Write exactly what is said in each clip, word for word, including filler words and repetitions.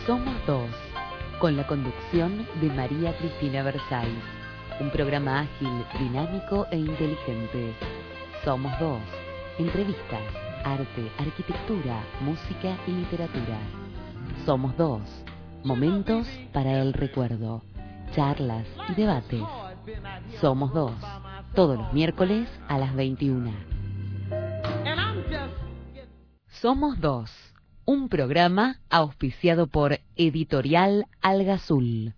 Somos Dos, con la conducción de María Cristina Versáis. Un programa ágil, dinámico e inteligente. Somos Dos. Entrevistas, arte, arquitectura, música y literatura. Somos Dos. Momentos para el recuerdo, charlas y debates. Somos Dos. Todos los miércoles a las veintiuna. Somos Dos. Un programa auspiciado por Editorial Algazul.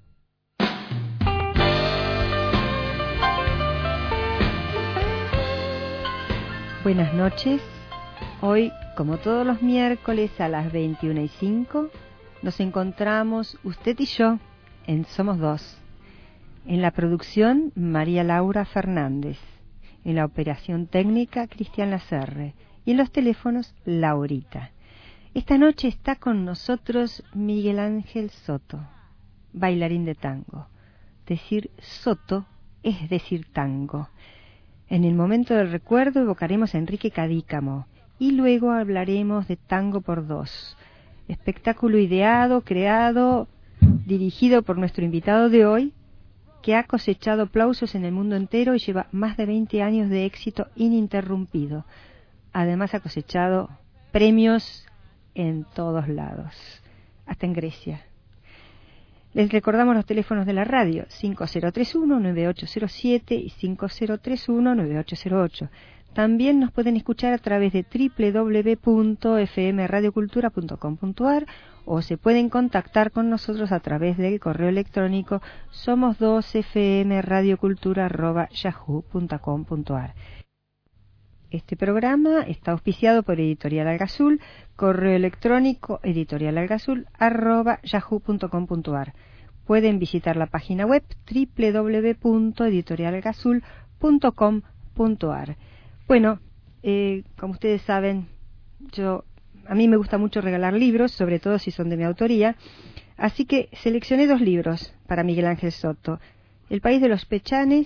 Buenas noches. Hoy, como todos los miércoles a las veintiuna y cinco, nos encontramos usted y yo en Somos Dos. En la producción, María Laura Fernández. En la operación técnica, Cristian Lacerre. Y en los teléfonos, Laurita. Esta noche está con nosotros Miguel Ángel Soto, bailarín de tango. Decir Soto es decir tango. En el momento del recuerdo evocaremos a Enrique Cadícamo y luego hablaremos de Tango por Dos, espectáculo ideado, creado, dirigido por nuestro invitado de hoy, que ha cosechado aplausos en el mundo entero y lleva más de veinte años de éxito ininterrumpido. Además ha cosechado premios en todos lados, hasta en Grecia. Les recordamos los teléfonos de la radio, cinco cero tres uno, nueve ocho cero siete y cinco cero tres uno, nueve ocho cero ocho. También nos pueden escuchar a través de doble u doble u doble u punto f m radio cultura punto com punto a r o se pueden contactar con nosotros a través del correo electrónico somos dos f m radio cultura arroba yahoo punto com punto a r. Este programa está auspiciado por Editorial Algazul, correo electrónico editorialalgazul arroba yahoo punto com punto a r. Pueden visitar la página web doble u doble u doble u punto editorialalgazul punto com punto a r. Bueno, eh, como ustedes saben, yo a mí me gusta mucho regalar libros, sobre todo si son de mi autoría, así que seleccioné dos libros para Miguel Ángel Soto. El País de los Pechanes,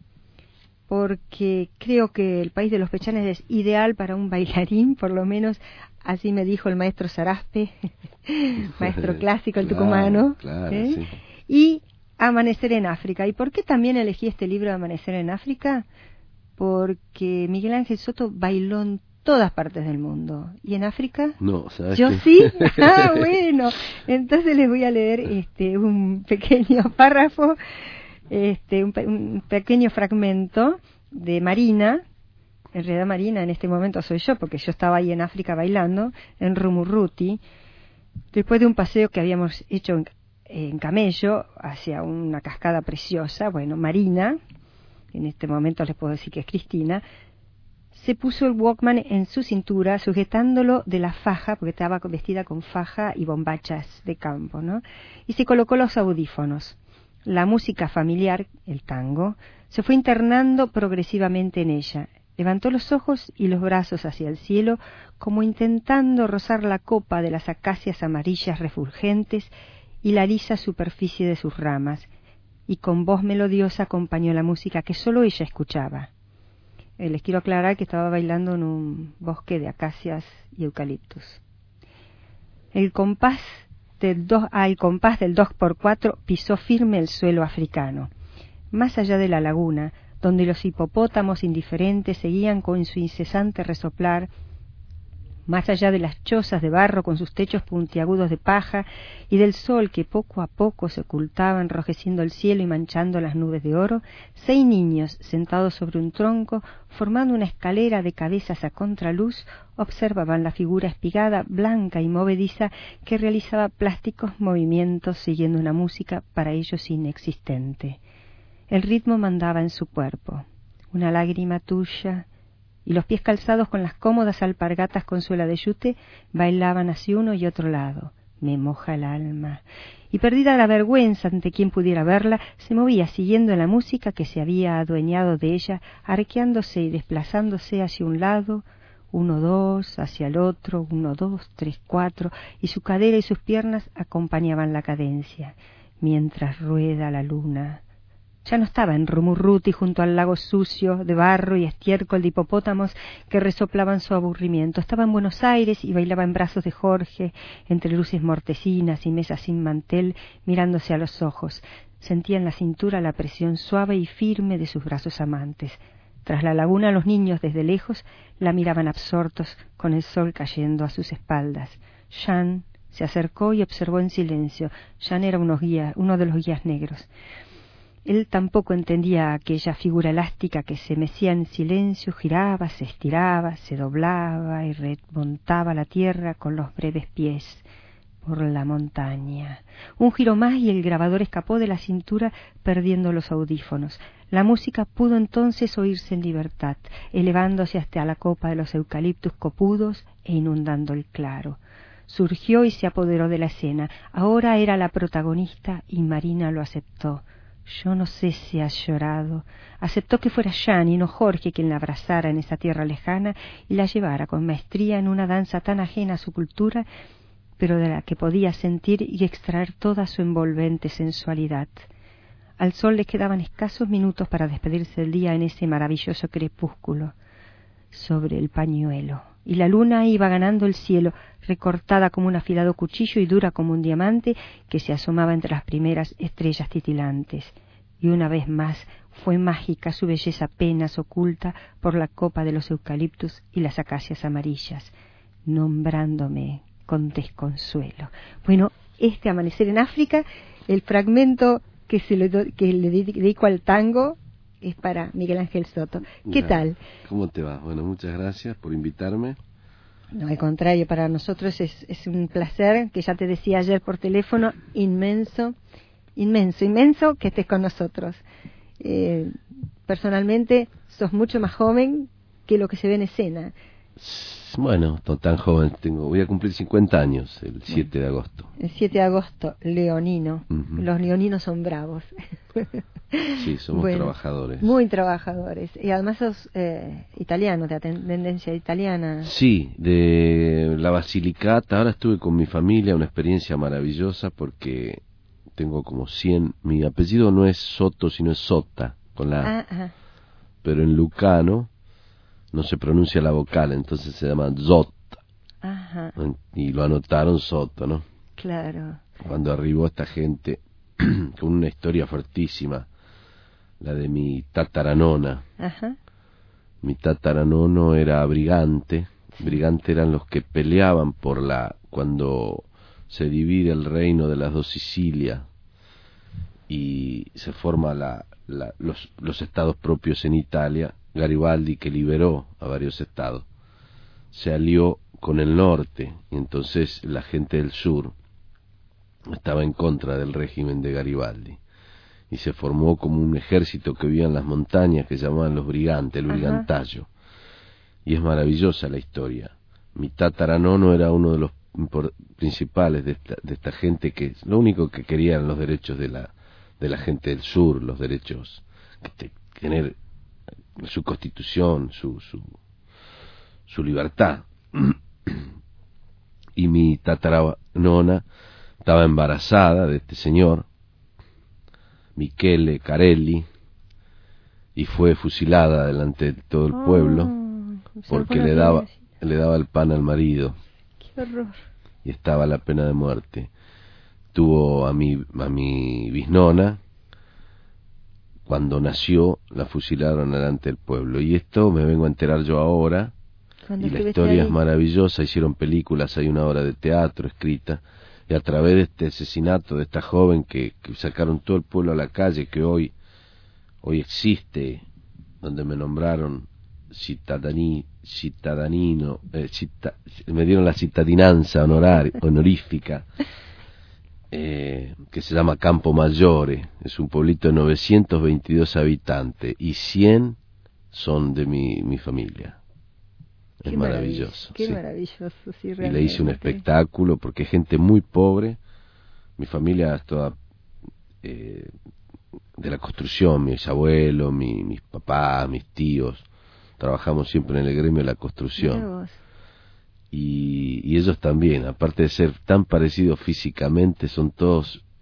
porque creo que El País de los Pechanes es ideal para un bailarín, por lo menos así me dijo el maestro Saraspe, maestro clásico, el claro, tucumano. Claro, ¿eh? sí. Y Amanecer en África. ¿Y por qué también elegí este libro de Amanecer en África? Porque Miguel Ángel Soto bailó en todas partes del mundo. ¿Y en África? No, ¿sabes ¿Yo qué? sí? Ah, bueno. Entonces les voy a leer este un pequeño párrafo, este un, pe- un pequeño fragmento de Marina. En realidad Marina en este momento soy yo, porque yo estaba ahí en África bailando, en Rumuruti, después de un paseo que habíamos hecho en, en camello hacia una cascada preciosa. Bueno, Marina, en este momento les puedo decir que es Cristina, se puso el Walkman en su cintura, sujetándolo de la faja, porque estaba vestida con faja y bombachas de campo, ¿no? Y se colocó los audífonos. La música familiar, el tango, se fue internando progresivamente en ella. Levantó los ojos y los brazos hacia el cielo, como intentando rozar la copa de las acacias amarillas refulgentes y la lisa superficie de sus ramas, y con voz melodiosa acompañó la música que sólo ella escuchaba. Eh, les quiero aclarar que estaba bailando en un bosque de acacias y eucaliptus. El compás del dos, al compás del dos por cuatro pisó firme el suelo africano. Más allá de la laguna, donde los hipopótamos indiferentes seguían con su incesante resoplar, más allá de las chozas de barro con sus techos puntiagudos de paja y del sol que poco a poco se ocultaba enrojeciendo el cielo y manchando las nubes de oro, seis niños sentados sobre un tronco, formando una escalera de cabezas a contraluz, observaban la figura espigada, blanca y movediza que realizaba plásticos movimientos siguiendo una música para ellos inexistente. El ritmo mandaba en su cuerpo. Una lágrima tuya y los pies calzados con las cómodas alpargatas con suela de yute bailaban hacia uno y otro lado. Me moja el alma. Y perdida la vergüenza ante quien pudiera verla, se movía siguiendo la música que se había adueñado de ella, arqueándose y desplazándose hacia un lado, uno, dos, hacia el otro, uno, dos, tres, cuatro, y su cadera y sus piernas acompañaban la cadencia, mientras rueda la luna Ya no estaba en Rumurruti junto al lago sucio de barro y estiércol de hipopótamos que resoplaban su aburrimiento. Estaba en Buenos Aires y bailaba en brazos de Jorge, entre luces mortecinas y mesas sin mantel, mirándose a los ojos. Sentía en la cintura la presión suave y firme de sus brazos amantes. Tras la laguna los niños desde lejos la miraban absortos con el sol cayendo a sus espaldas. Jean se acercó y observó en silencio. Jean era uno, guía, uno de los guías negros. Él tampoco entendía aquella figura elástica que se mecía en silencio, giraba, se estiraba, se doblaba y remontaba la tierra con los breves pies por la montaña. Un giro más y el grabador escapó de la cintura perdiendo los audífonos. La música pudo entonces oírse en libertad, elevándose hasta la copa de los eucaliptus copudos e inundando el claro. Surgió y se apoderó de la escena. Ahora era la protagonista y Marina lo aceptó. Yo no sé si has llorado. Aceptó que fuera Jean y no Jorge quien la abrazara en esa tierra lejana y la llevara con maestría en una danza tan ajena a su cultura, pero de la que podía sentir y extraer toda su envolvente sensualidad. Al sol le quedaban escasos minutos para despedirse del día en ese maravilloso crepúsculo sobre el pañuelo, y la luna iba ganando el cielo, recortada como un afilado cuchillo y dura como un diamante que se asomaba entre las primeras estrellas titilantes. Y una vez más fue mágica su belleza apenas oculta por la copa de los eucaliptus y las acacias amarillas, nombrándome con desconsuelo. Bueno, este Amanecer en África, el fragmento que, se le, do, que le dedico al tango, es para Miguel Ángel Soto. ¿Qué Ya. tal? ¿Cómo te va? Bueno, muchas gracias por invitarme. No, al contrario, para nosotros es, es un placer, que ya te decía ayer por teléfono, inmenso, inmenso, inmenso que estés con nosotros. Eh, personalmente, sos mucho más joven que lo que se ve en escena. Bueno, no tan joven, tengo, voy a cumplir cincuenta años el siete de agosto. El siete de agosto, leonino. Uh-huh. Los leoninos son bravos. Sí, somos bueno, trabajadores. Muy trabajadores. Y además sos eh, italiano, de tendencia italiana. Sí, de la Basilicata. Ahora estuve con mi familia, una experiencia maravillosa porque tengo como cien... Mi apellido no es Soto, sino es Sota, con la A. Ah, pero en lucano no se pronuncia la vocal, entonces se llama Zot. Ajá. Y lo anotaron Soto, ¿no? Claro. Cuando arribó esta gente con una historia fuertísima, la de mi tataranona. Ajá. Mi tataranono era brigante. Sí. Brigante eran los que peleaban por la... Cuando se divide el reino de las dos Sicilias y se forma la, la, los, los estados propios en Italia, Garibaldi, que liberó a varios estados, se alió con el norte, y entonces la gente del sur estaba en contra del régimen de Garibaldi, y se formó como un ejército que vivía en las montañas que llamaban los brigantes, el brigantayo. Ajá. Y es maravillosa la historia. Mi tataranono era uno de los principales de esta, de esta gente que lo único que quería eran los derechos de la de la gente del sur, los derechos, que tener su constitución, su su su libertad. Y mi tataranona estaba embarazada de este señor, Michele Carelli, y fue fusilada delante de todo el pueblo oh, porque le daba le daba el pan al marido. Qué horror. Y estaba la pena de muerte. Tuvo a mi a mi bisnona, cuando nació la fusilaron delante del pueblo, y esto me vengo a enterar yo ahora. Y la historia ahí es maravillosa, hicieron películas, hay una obra de teatro escrita, y a través de este asesinato de esta joven que, que sacaron todo el pueblo a la calle, que hoy hoy existe, donde me nombraron citadani, citadanino, eh, cita, me dieron la citadinanza honorar, honorífica, eh, que se llama Campo Maggiore, es un pueblito de novecientos veintidós habitantes, y cien son de mi, mi familia. Es qué maravilloso. Qué sí. maravilloso, sí, y le hice un espectáculo porque es gente muy pobre. Mi familia es toda eh, de la construcción, mis abuelos, mi, mis papás, mis tíos. Trabajamos siempre en el gremio de la construcción. Y, y ellos también, aparte de ser tan parecidos físicamente, son todos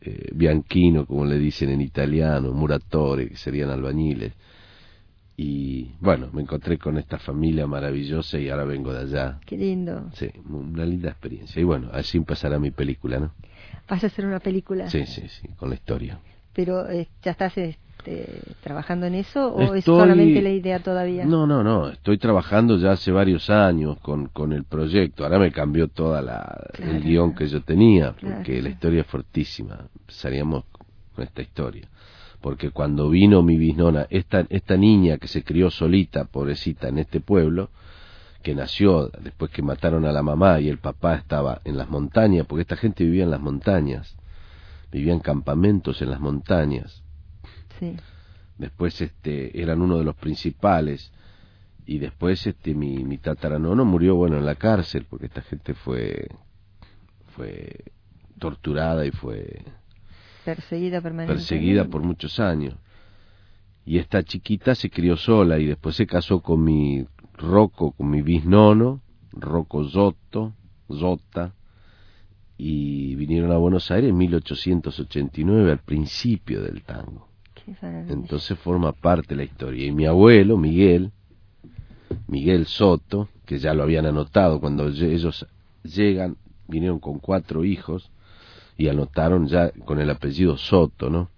eh, Bianchino, como le dicen en italiano, Muratore, que serían albañiles. Y bueno, me encontré con esta familia maravillosa y ahora vengo de allá. Qué lindo. Sí, una linda experiencia. Y bueno, así empezará mi película, ¿no? ¿Vas a hacer una película? Sí, sí, sí, con la historia. Pero eh, ¿ya estás este, trabajando en eso o Estoy... es solamente la idea todavía? No, no, no, estoy trabajando ya hace varios años con, con el proyecto. Ahora me cambió toda la Claro. el guión que yo tenía, porque Claro. la historia es fortísima. Empezaríamos con esta historia. Porque cuando vino mi bisnona, esta, esta niña que se crió solita, pobrecita, en este pueblo, que nació después que mataron a la mamá y el papá estaba en las montañas, porque esta gente vivía en las montañas, vivía en campamentos en las montañas. Sí. Después este eran uno de los principales, y después este mi, mi tataranono murió, bueno, en la cárcel, porque esta gente fue fue torturada y fue Perseguida permanentemente. perseguida por muchos años. Y esta chiquita se crió sola y después se casó con mi Rocco, con mi bisnono, Rocco Zotto, Zotta, y vinieron a Buenos Aires en mil ochocientos ochenta y nueve, al principio del tango. Qué maravilla. Entonces forma parte de la historia. Y mi abuelo, Miguel, Miguel Soto, que ya lo habían anotado cuando ellos llegan, vinieron con cuatro hijos, y anotaron ya con el apellido Soto, ¿no?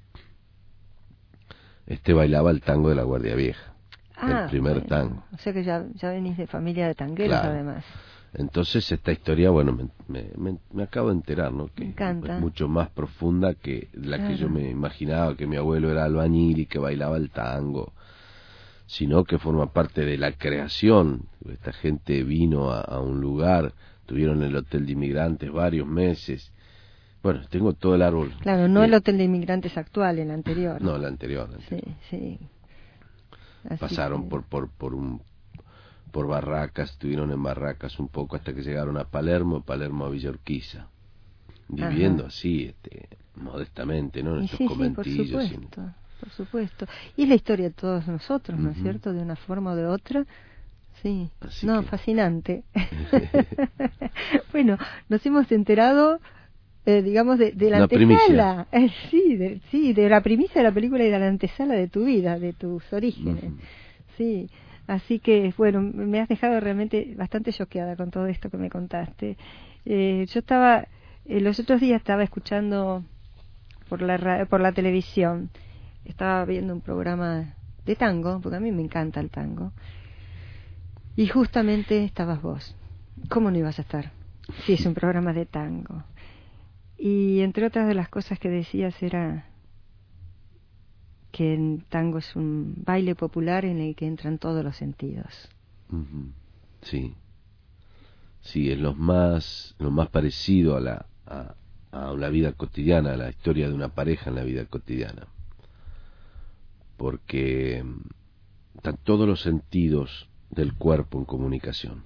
Este bailaba el tango de la Guardia Vieja, Ah, el primer bueno. tango. O sea que ya, ya venís de familia de tangueros, Claro. además. Entonces esta historia, bueno, me, me, me, me acabo de enterar, ¿no? Que Me encanta. es mucho más profunda que la Claro. que yo me imaginaba, que mi abuelo era albañil y que bailaba el tango, sino que forma parte de la creación. Esta gente vino a, a un lugar, tuvieron el hotel de inmigrantes varios meses. Bueno, tengo todo el árbol. Claro, no Eh, el hotel de inmigrantes actual, el anterior. No, el anterior. el anterior. Sí, sí. Así Pasaron que- por por por un por barracas, estuvieron en barracas un poco hasta que llegaron a Palermo, Palermo a Villa Urquiza, viviendo Ajá. así, este, modestamente, ¿no? En Y estos sí, sí, por conventillos. sin- supuesto, por supuesto. Y es la historia de todos nosotros, ¿no es Ujú. cierto? De una forma o de otra. Sí, Así no, que- fascinante. Bueno, nos hemos enterado, eh, digamos, de, de la Una antesala. Eh, sí, de, sí, de la primicia de la película y de la antesala de tu vida, de tus orígenes. Ujú. Sí, así que, bueno, me has dejado realmente bastante choqueada con todo esto que me contaste. Eh, yo estaba, eh, los otros días estaba escuchando por la ra- por la televisión, estaba viendo un programa de tango, porque a mí me encanta el tango, y justamente estabas vos. ¿Cómo no ibas a estar? Sí, es un programa de tango. Y entre otras de las cosas que decías era que el tango es un baile popular en el que entran todos los sentidos. Ujú. Sí, sí, es lo más, lo más parecido a la, a, a la vida cotidiana, a la historia de una pareja en la vida cotidiana, porque mm, están todos los sentidos del cuerpo en comunicación.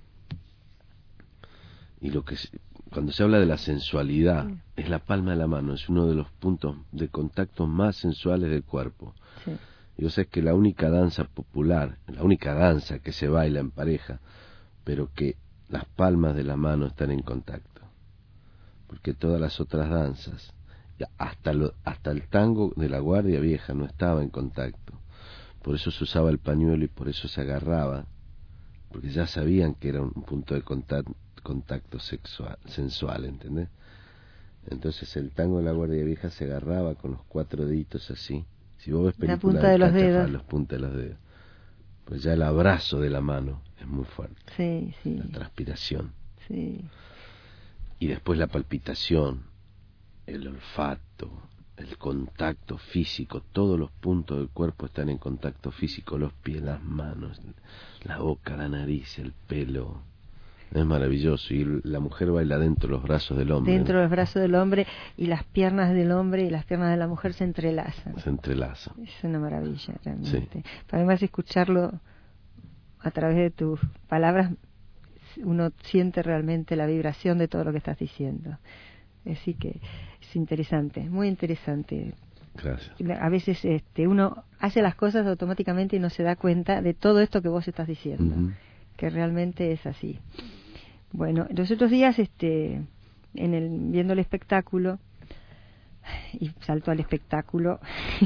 Y lo que se- cuando se habla de la sensualidad, Sí. es la palma de la mano, es uno de los puntos de contacto más sensuales del cuerpo. Sí. Yo sé que la única danza popular, la única danza que se baila en pareja, pero que las palmas de la mano están en contacto, porque todas las otras danzas, ya hasta lo, hasta el tango de la Guardia Vieja no estaba en contacto. Por eso se usaba el pañuelo y por eso se agarraba, porque ya sabían que era un punto de contacto, contacto sexual, sensual, ¿entendés? Entonces el tango de la Guardia Vieja se agarraba con los cuatro deditos así. Si vos ves La películas punta de los Cachafá, dedos. los puntas de los dedos. Pues ya el abrazo de la mano es muy fuerte, Sí, sí, la transpiración. sí. Y después la palpitación, el olfato, el contacto físico, todos los puntos del cuerpo están en contacto físico, los pies, las manos, la boca, la nariz, el pelo. Es maravilloso. Y la mujer baila dentro de los brazos del hombre. Dentro ¿no? de los brazos del hombre, y las piernas del hombre y las piernas de la mujer se entrelazan. Se entrelaza. Es una maravilla, realmente. Además, escucharlo a través de tus palabras, uno siente realmente la vibración de todo lo que estás diciendo. Así que es interesante, muy interesante. Gracias. A veces este, uno hace las cosas automáticamente y no se da cuenta de todo esto que vos estás diciendo, Ujú. que realmente es así. Bueno, los otros días, este, en el, viendo el espectáculo, y saltó al espectáculo.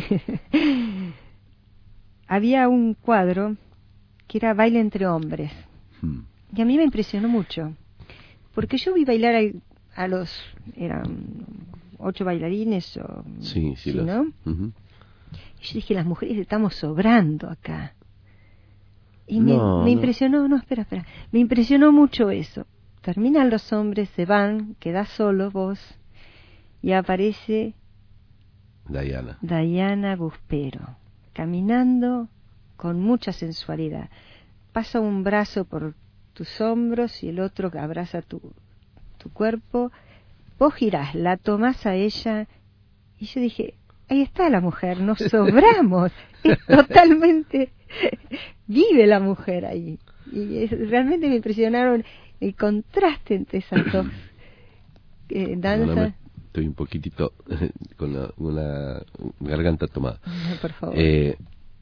Había un cuadro que era baile entre hombres. Hmm. Y a mí me impresionó mucho, porque yo vi bailar a, a los, eran ocho bailarines, o, sí, sí, ¿sí, los, ¿no? Uh-huh. Y yo dije, las mujeres estamos sobrando acá. Y no, me, me no. impresionó, no, espera, espera, me impresionó mucho eso. Terminan los hombres, se van, quedás solo vos, y aparece Diana. Diana Guspero, caminando con mucha sensualidad. Pasa un brazo por tus hombros y el otro abraza tu, tu cuerpo. Vos girás, la tomás a ella, y yo dije, ahí está la mujer, nos sobramos. Es totalmente, vive la mujer ahí. Y es, realmente me impresionaron el contraste entre esas dos eh, danzas. Estoy un poquitito con la, una garganta tomada. No, por favor. Eh,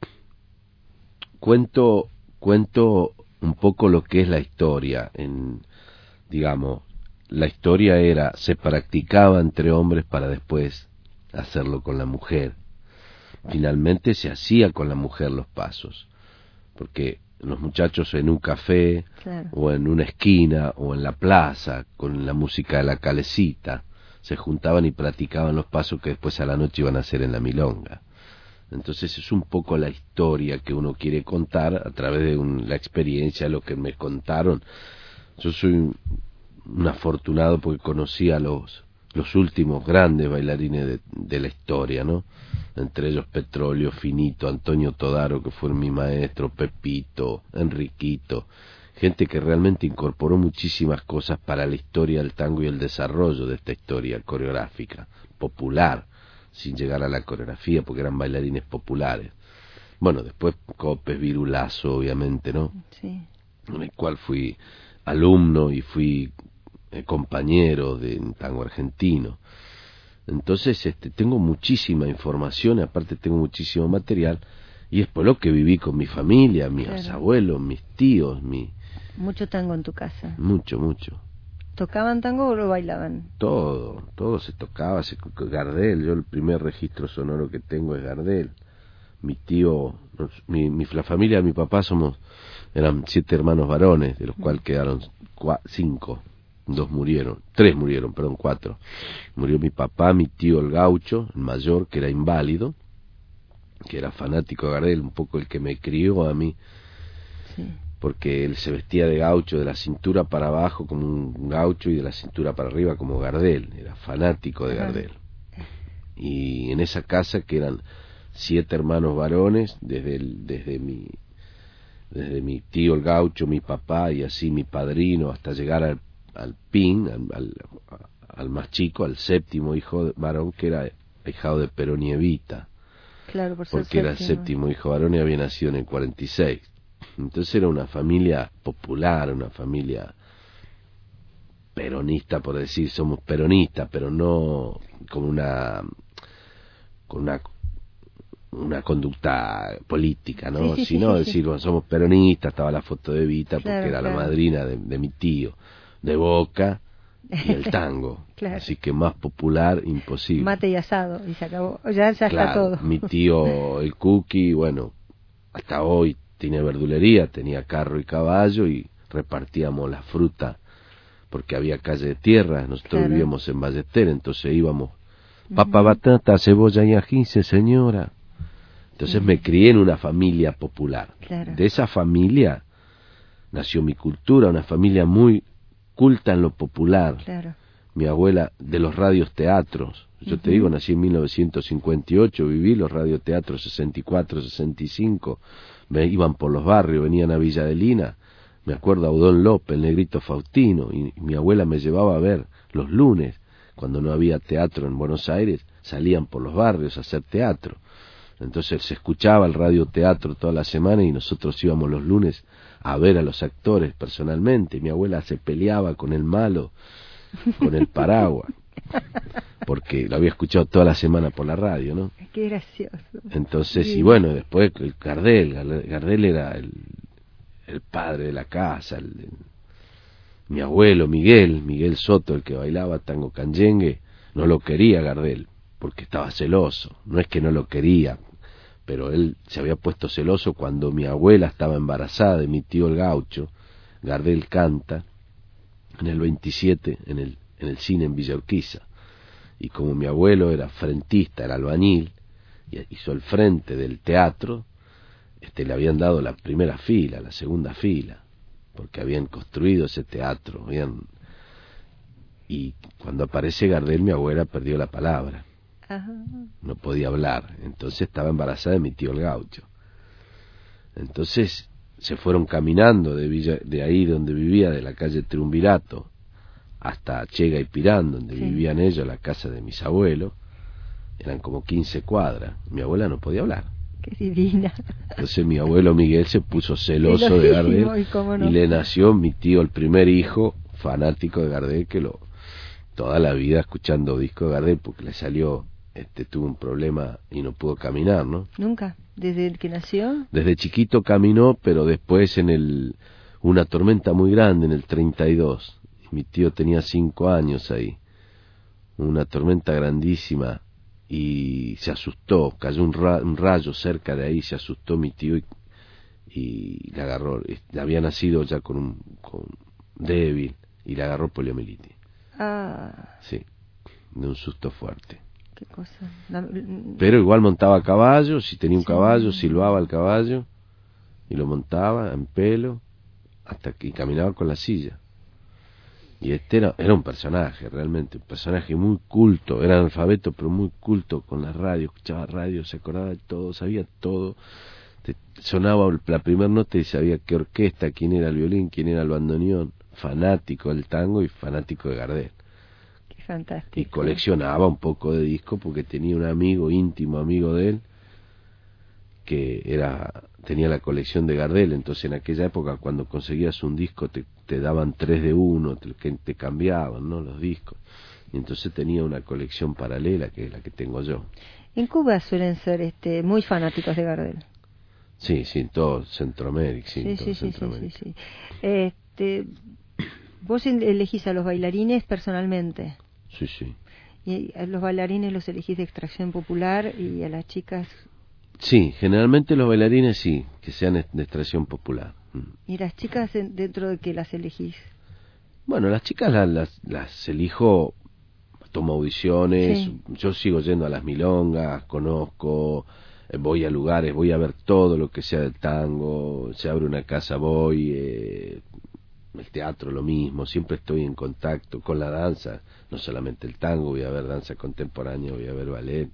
cuento, cuento un poco lo que es la historia. En, digamos, la historia era, se practicaba entre hombres para después hacerlo con la mujer. Finalmente se hacía con la mujer los pasos, porque los muchachos en un café, claro, o en una esquina o en la plaza con la música de la calecita se juntaban y practicaban los pasos que después a la noche iban a hacer en la milonga. Entonces es un poco la historia que uno quiere contar a través de un, la experiencia, lo que me contaron. Yo soy un, un afortunado porque conocí a los los últimos grandes bailarines de, de la historia, ¿no? Entre ellos Petróleo, Finito, Antonio Todaro, que fue mi maestro, Pepito, Enriquito, gente que realmente incorporó muchísimas cosas para la historia del tango y el desarrollo de esta historia coreográfica, popular, sin llegar a la coreografía, porque eran bailarines populares. Bueno, después Copes, Virulazo, obviamente, ¿no? Sí. En el cual fui alumno y fui eh, compañero de tango argentino. Entonces este, tengo muchísima información, aparte tengo muchísimo material, y después lo que viví con mi familia, mis claro. abuelos, mis tíos, mi... Mucho tango en tu casa. Mucho, mucho. ¿Tocaban tango o lo bailaban? Todo, todo se tocaba, se, Gardel, yo el primer registro sonoro que tengo es Gardel. Mi tío, mi, mi, la familia de mi papá somos, eran siete hermanos varones, de los cuales quedaron cua, cinco. Dos murieron, tres murieron, perdón, cuatro. Murió mi papá, mi tío el gaucho, el mayor, que era inválido, que era fanático de Gardel, un poco el que me crió a mí, sí. Porque él se vestía de gaucho de la cintura para abajo como un gaucho y de la cintura para arriba como Gardel, era fanático de Gardel. Y en esa casa, que eran siete hermanos varones, desde el, desde mi desde mi tío el gaucho, mi papá y así mi padrino, hasta llegar al al Pin, al, al, al más chico, al séptimo hijo varón, que era hijado de Perón y Evita, claro, por porque era el séptimo hijo varón y había nacido en el cuarenta y seis. Entonces era una familia popular, una familia peronista, por decir, somos peronistas, pero no con una con una una conducta política, ¿no? Sí, sí, sino sí, decir, sí. Bueno, somos peronistas, estaba la foto de Evita, claro, porque era claro. la madrina de, de mi tío, de Boca y el tango. Claro. Así que más popular imposible. Mate y asado, y se acabó. Ya, ya claro, está todo. Mi tío, el Cookie, bueno, hasta hoy tiene verdulería, tenía carro y caballo y repartíamos la fruta porque había calle de tierra. Nosotros claro. vivíamos en Ballester, entonces íbamos, papa, uh-huh. batata, cebolla y ají, señora. Entonces uh-huh. me crié en una familia popular. Claro. De esa familia nació mi cultura, una familia muy culta en lo popular. Claro. Mi abuela, de los radioteatros. Yo uh-huh. te digo, nací en mil novecientos cincuenta y ocho, viví los radioteatros sesenta y cuatro, sesenta y cinco, me iban por los barrios, venían a Villa Adelina, me acuerdo a Udón López, el Negrito Faustino, y, y mi abuela me llevaba a ver los lunes, cuando no había teatro en Buenos Aires, salían por los barrios a hacer teatro. Entonces se escuchaba el radioteatro toda la semana y nosotros íbamos los lunes a ver a los actores personalmente. Mi abuela se peleaba con el malo, con el paraguas, porque lo había escuchado toda la semana por la radio, ¿no? Qué gracioso. Entonces, sí. y bueno, después el Gardel, Gardel era el, el padre de la casa, el, el, mi abuelo Miguel, Miguel Soto, el que bailaba tango canyengue, no lo quería Gardel, porque estaba celoso, no es que no lo quería, pero él se había puesto celoso cuando mi abuela estaba embarazada de mi tío el Gaucho. Gardel canta en el veintisiete en el, en el cine en Villa Urquiza, y como mi abuelo era frentista, era albañil, y hizo el frente del teatro, este, le habían dado la primera fila, la segunda fila, porque habían construido ese teatro, habían... y cuando aparece Gardel mi abuela perdió la palabra. Ajá. No podía hablar, entonces estaba embarazada de mi tío el Gaucho. Entonces se fueron caminando de Villa, de ahí donde vivía, de la calle Triunvirato hasta Chega y Pirán, donde sí. vivían ellos, la casa de mis abuelos. Eran como quince cuadras. Mi abuela no podía hablar. Qué divina. Entonces mi abuelo Miguel se puso celoso de Gardel y, no. y le nació mi tío, el primer hijo, fanático de Gardel, que lo toda la vida escuchando discos de Gardel, porque le salió, este tuvo un problema y no pudo caminar, ¿no? Nunca, desde que nació. Desde chiquito caminó, pero después en el una tormenta muy grande en el treinta y dos. Mi tío tenía cinco años ahí. Una tormenta grandísima. Y se asustó, cayó un, ra un rayo cerca de ahí, se asustó mi tío y, y le agarró, le había nacido ya con un con débil y le agarró poliomielitis. Ah. Sí, de un susto fuerte. Qué cosa. La... Pero igual montaba caballo, si tenía un sí. caballo, silbaba el caballo y lo montaba en pelo hasta que y caminaba con la silla. Y este era, era un personaje, realmente, un personaje muy culto, era analfabeto, pero muy culto con la radio, escuchaba radio, se acordaba de todo, sabía todo, te sonaba la primera nota y sabía qué orquesta, quién era el violín, quién era el bandoneón, fanático del tango y fanático de Gardel. Qué fantástico. Y coleccionaba un poco de discos porque tenía un amigo, íntimo amigo de él, que era tenía la colección de Gardel. Entonces en aquella época cuando conseguías un disco te, te daban tres de uno, te, que te cambiaban, ¿no?, los discos, y entonces tenía una colección paralela que es la que tengo yo. En Cuba suelen ser este muy fanáticos de Gardel. Sí, sí, en todo Centroamérica, sí, sí, en todo sí, Centroamérica. Sí, sí, sí. Este, vos elegís a los bailarines personalmente. Sí, sí. Y a los bailarines los elegís de extracción popular y a las chicas. Sí, generalmente los bailarines sí, que sean de extracción popular. ¿Y las chicas dentro de qué las elegís? Bueno, las chicas las, las, las elijo, tomo audiciones, sí. Yo sigo yendo a las milongas, conozco, voy a lugares, voy a ver todo lo que sea del tango, se abre una casa, voy, eh, el teatro lo mismo, siempre estoy en contacto con la danza, no solamente el tango, voy a ver danza contemporánea, voy a ver ballet.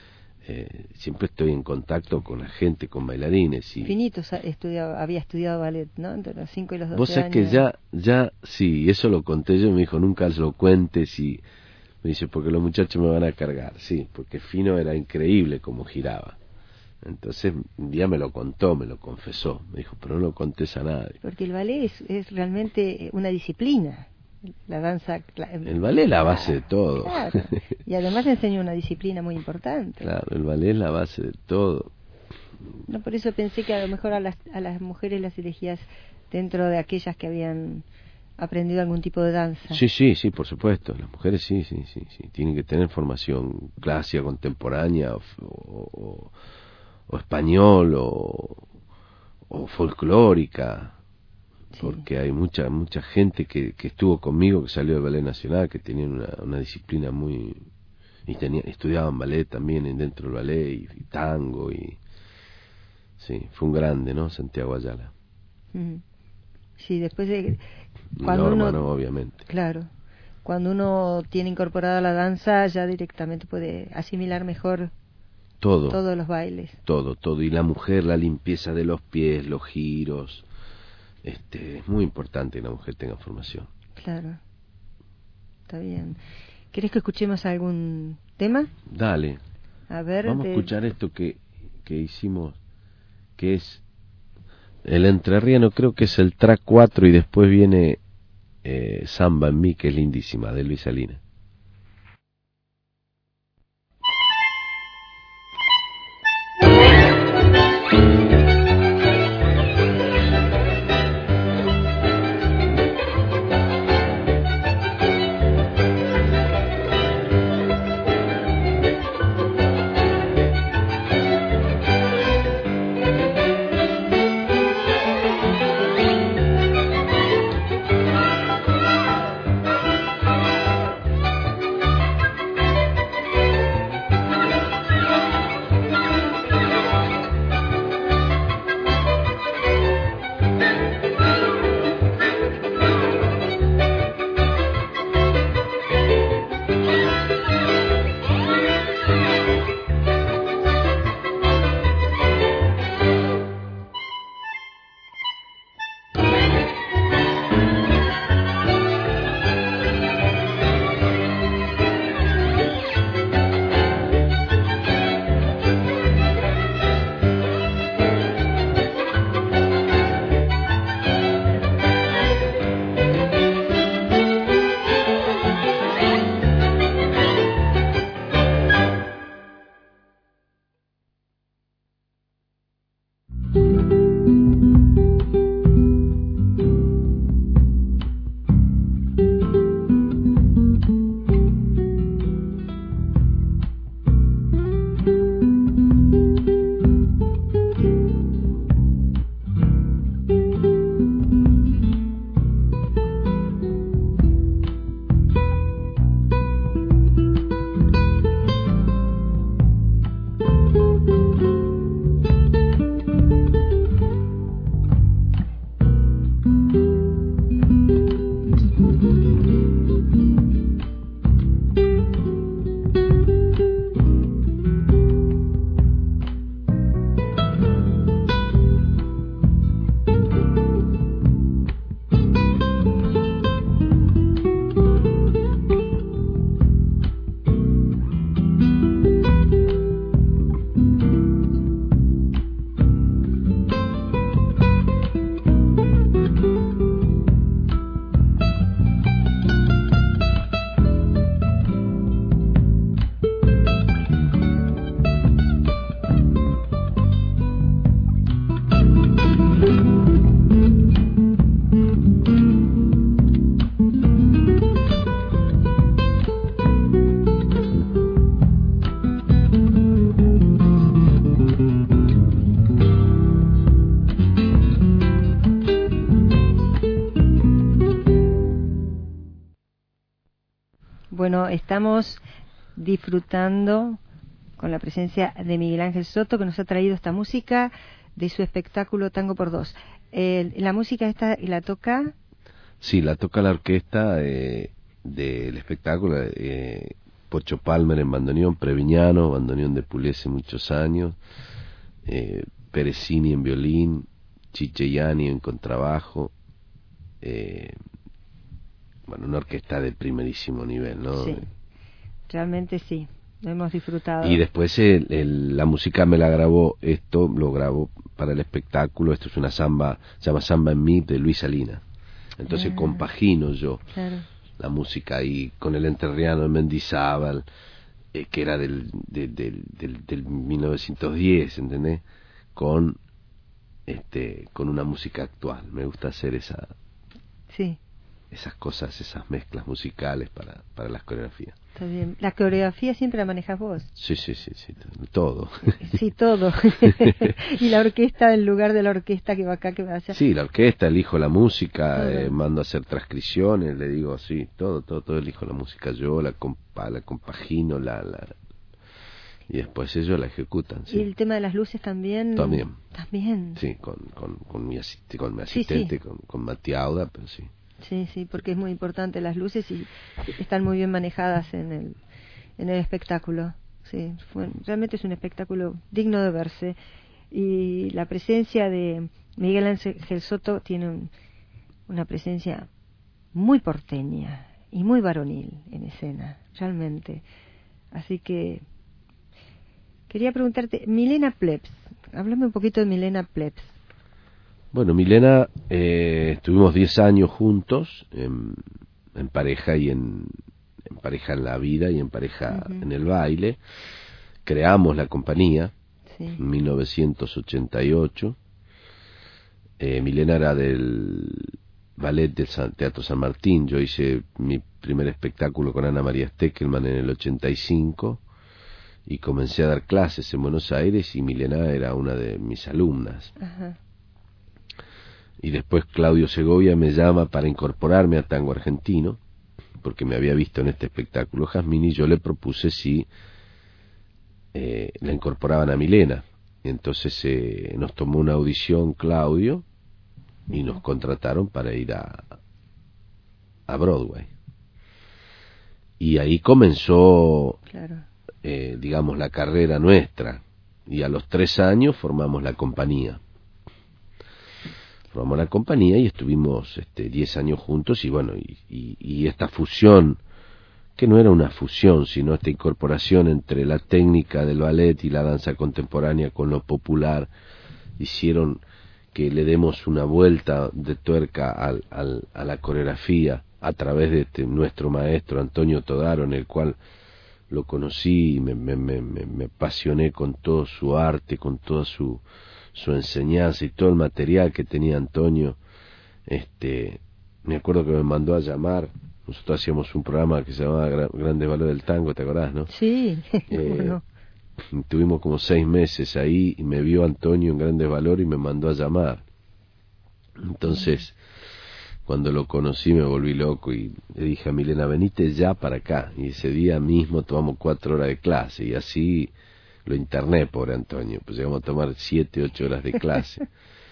Eh, siempre estoy en contacto con la gente, con bailarines. Y... Finito estudiaba, había estudiado ballet, ¿no? Entre los cinco y los doce Vos sabés años. que ya, ya, sí, eso lo conté yo, me dijo, nunca lo cuentes, y me dice, porque los muchachos me van a cargar. Sí, porque Fino era increíble como giraba. Entonces, un día me lo contó, me lo confesó, me dijo, pero no lo contés a nadie. Porque el ballet es, es realmente una disciplina. La danza, el ballet es la base de todo. Claro. Y además enseña una disciplina muy importante. Claro, el ballet es la base de todo. No, por eso pensé que a lo mejor a las, a las mujeres las elegías dentro de aquellas que habían aprendido algún tipo de danza. Sí, sí, sí, por supuesto. Las mujeres sí, sí, sí, sí. Tienen que tener formación clásica, contemporánea, o, o, o español, o, o folclórica. Porque hay mucha mucha gente que, que estuvo conmigo, que salió del Ballet Nacional, que tenían una, una disciplina muy... y tenía, estudiaban ballet también dentro del ballet, y, y tango, y... sí, fue un grande, ¿no?, Santiago Ayala. Mm. Sí, después de... cuando Norma, uno... no, obviamente. Claro, cuando uno tiene incorporada la danza, ya directamente puede asimilar mejor... todo. Todos los bailes. Todo, todo. Y la mujer, la limpieza de los pies, los giros... Este, es muy importante que la mujer tenga formación. Claro, está bien. ¿Querés que escuchemos algún tema? Dale. A ver. Vamos de... a escuchar esto que, que hicimos, que es el entrerriano, creo que es el track cuatro, y después viene eh, Samba en mí, que es lindísima, de Luis Salinas. Bueno, estamos disfrutando con la presencia de Miguel Ángel Soto, que nos ha traído esta música de su espectáculo Tango por Dos. Eh, ¿La música esta la toca? Sí, la toca la orquesta eh, del espectáculo, eh, Pocho Palmer en bandoneón, Previñano, bandoneón de Pugliese muchos años, eh, Peresini en violín, Chicheyani en contrabajo, eh, bueno, una orquesta de primerísimo nivel, ¿no? Sí, realmente sí, lo hemos disfrutado. Y después el, el, la música me la grabó, esto lo grabó para el espectáculo, esto es una samba, se llama Samba en Mi de Luis Salinas. Entonces ah, compagino yo claro. la música ahí con el entrerriano de Mendizábal, eh, que era del, de, del, del, del mil novecientos diez, ¿entendés? Con, este, con una música actual. Me gusta hacer esa, sí. esas cosas, esas mezclas musicales para, para las coreografías. Está bien. ¿La coreografía siempre la manejas vos? Sí, sí, sí, sí, todo. Sí, todo. ¿Y la orquesta, en lugar de la orquesta que va acá, que va allá? Sí, la orquesta, elijo la música, eh, mando a hacer transcripciones, le digo, sí, todo, todo, todo elijo la música yo, la, compa, la compagino, la, la, y después ellos la ejecutan. ¿Sí? ¿Y el tema de las luces también? También. También. Sí, con, con, con, mi, asist con mi asistente, sí, sí. con, con Matiauda, pero sí. Sí, sí, porque es muy importante las luces y están muy bien manejadas en el en el espectáculo. Sí, fue, realmente es un espectáculo digno de verse. Y la presencia de Miguel Ángel Soto tiene un, una presencia muy porteña y muy varonil en escena, realmente. Así que quería preguntarte, Milena Plebs, háblame un poquito de Milena Plebs. Bueno, Milena, eh, estuvimos diez años juntos, en, en pareja y en, en pareja en la vida y en pareja uh-huh. en el baile. Creamos la compañía sí. en mil novecientos ochenta y ocho. Eh, Milena era del ballet del San, Teatro San Martín. Yo hice mi primer espectáculo con Ana María Steckelman en el ochenta y cinco y comencé a dar clases en Buenos Aires y Milena era una de mis alumnas. Uh-huh. Y después Claudio Segovia me llama para incorporarme a Tango Argentino, porque me había visto en este espectáculo Jazmín, y yo le propuse si eh, la incorporaban a Milena. Y entonces eh, nos tomó una audición Claudio y nos contrataron para ir a, a Broadway. Y ahí comenzó, claro. eh, digamos, la carrera nuestra. Y a los tres años formamos la compañía. Formamos la compañía y estuvimos este, diez años juntos y bueno, y, y, y esta fusión, que no era una fusión, sino esta incorporación entre la técnica del ballet y la danza contemporánea con lo popular, hicieron que le demos una vuelta de tuerca al, al, a la coreografía a través de este, nuestro maestro Antonio Todaro, en el cual lo conocí y me, me, me, me apasioné con todo su arte, con toda su... su enseñanza y todo el material que tenía Antonio. Este, me acuerdo que me mandó a llamar. Nosotros hacíamos un programa que se llamaba Grandes Valores del Tango, ¿te acordás, no? Sí, eh, no. Tuvimos como seis meses ahí y me vio Antonio en Grandes Valores y me mandó a llamar. Entonces, cuando lo conocí me volví loco y le dije a Milena, venite ya para acá. Y ese día mismo tomamos cuatro horas de clase y así lo interné, pobre Antonio, pues llegamos a tomar siete, ocho horas de clase.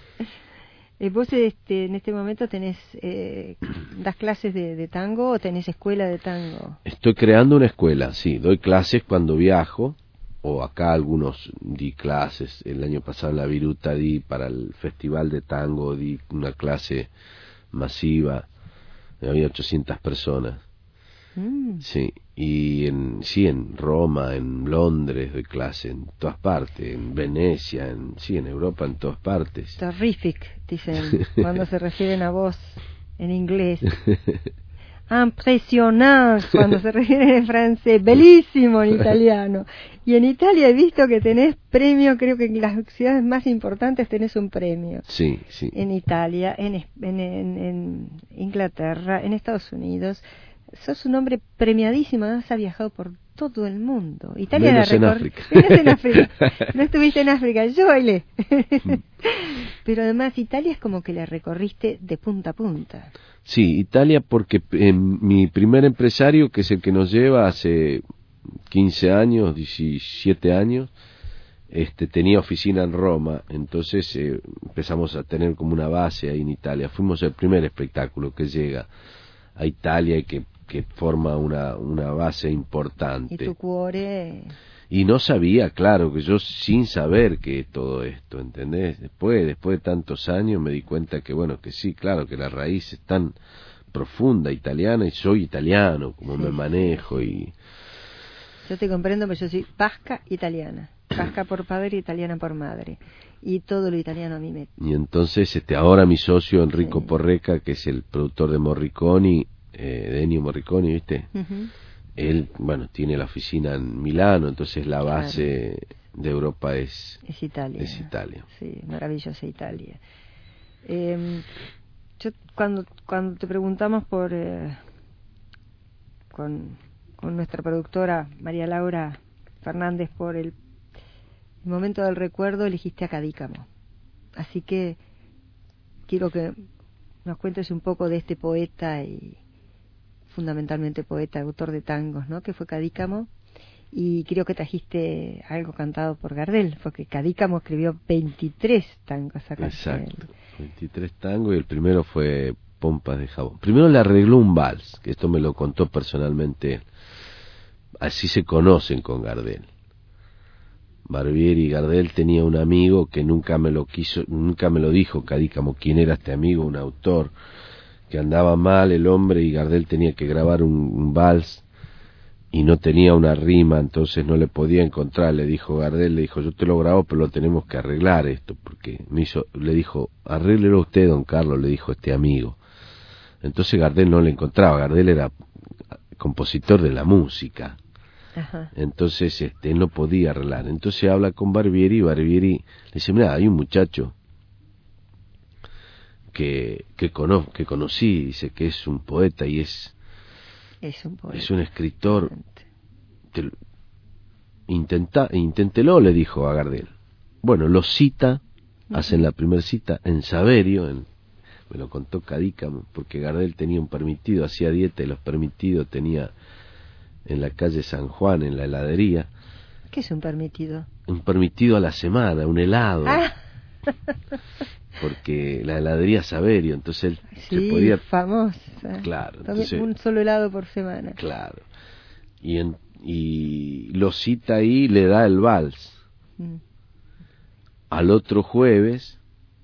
¿Vos este, en este momento tenés, eh, das clases de, de tango o tenés escuela de tango? Estoy creando una escuela, sí, doy clases cuando viajo, o acá algunos di clases, el año pasado en la Viruta di para el Festival de Tango, di una clase masiva, había ochocientas personas. Mm. Sí, y en, sí, en Roma, en Londres doy clase, en todas partes, en Venecia, en, sí, en Europa, en todas partes. Terrific, dicen, cuando se refieren a vos en inglés. Impresionante, cuando se refieren en francés. Bellísimo en italiano. Y en Italia he visto que tenés premio, creo que en las ciudades más importantes tenés un premio. Sí, sí. En Italia, en, en, en, en Inglaterra, en Estados Unidos. Sos un hombre premiadísimo, has viajado por todo el mundo. Italia Menos la en recor... África. Menos en África. No estuviste en África, yo bailé. Pero además Italia es como que la recorriste de punta a punta. Sí, Italia porque eh, mi primer empresario, que es el que nos lleva hace quince años, diecisiete años, este, tenía oficina en Roma, entonces eh, empezamos a tener como una base ahí en Italia. Fuimos el primer espectáculo que llega a Italia y que, que forma una, una base importante. Y tu cuore... Y no sabía, claro, que yo sin saber que todo esto, ¿entendés? Después, después de tantos años me di cuenta que, bueno, que sí, claro, que la raíz es tan profunda italiana y soy italiano, como sí, me manejo y... Yo te comprendo, pero yo soy vasca italiana, vasca por padre, italiana por madre, y todo lo italiano a mí me... Y entonces, este, ahora mi socio Enrico sí. Porreca, que es el productor de Morricone, eh, de Ennio Morricone, ¿viste? Uh-huh. Él, bueno, tiene la oficina en Milano, entonces la base claro. de Europa es, es Italia. Es Italia. Sí, maravillosa Italia. Eh, yo cuando cuando te preguntamos por eh, con, con nuestra productora María Laura Fernández por el, el momento del recuerdo, elegiste a Cadícamo. Así que quiero que nos cuentes un poco de este poeta y fundamentalmente poeta, autor de tangos, ¿no? Que fue Cadícamo, y creo que trajiste algo cantado por Gardel, porque Cadícamo escribió veintitrés tangos acá. Exacto, veintitrés tangos, y el primero fue Pompas de Jabón. Primero le arregló un vals, que esto me lo contó personalmente él. Así se conocen con Gardel. Barbieri y Gardel tenía un amigo que nunca me lo quiso, nunca me lo dijo Cadícamo quién era este amigo, un autor que andaba mal el hombre, y Gardel tenía que grabar un, un vals y no tenía una rima, entonces no le podía encontrar. Le dijo Gardel, le dijo, yo te lo grabo, pero lo tenemos que arreglar esto, porque me hizo, le dijo, arréglelo usted, don Carlos, le dijo este amigo. Entonces Gardel no le encontraba, Gardel era compositor de la música. Ajá. Entonces este, él no podía arreglar. Entonces habla con Barbieri, y Barbieri le dice, mira, hay un muchacho que que, cono, que conocí, dice que es un poeta y es es un, poeta. Es un escritor. Te, intenta, inténtelo, le dijo a Gardel. Bueno, lo cita, uh-huh. hacen la primera cita en Saverio, en, me lo contó Cadícamo, porque Gardel tenía un permitido, hacía dieta y los permitidos tenía en la calle San Juan, en la heladería. ¿Qué es un permitido? Un permitido a la semana, un helado. Ah. Porque la heladería Saverio, entonces él sí, se podía... famosa. Claro. Entonces, un solo helado por semana. Claro. Y, en, y lo cita ahí, le da el vals. Mm. Al otro jueves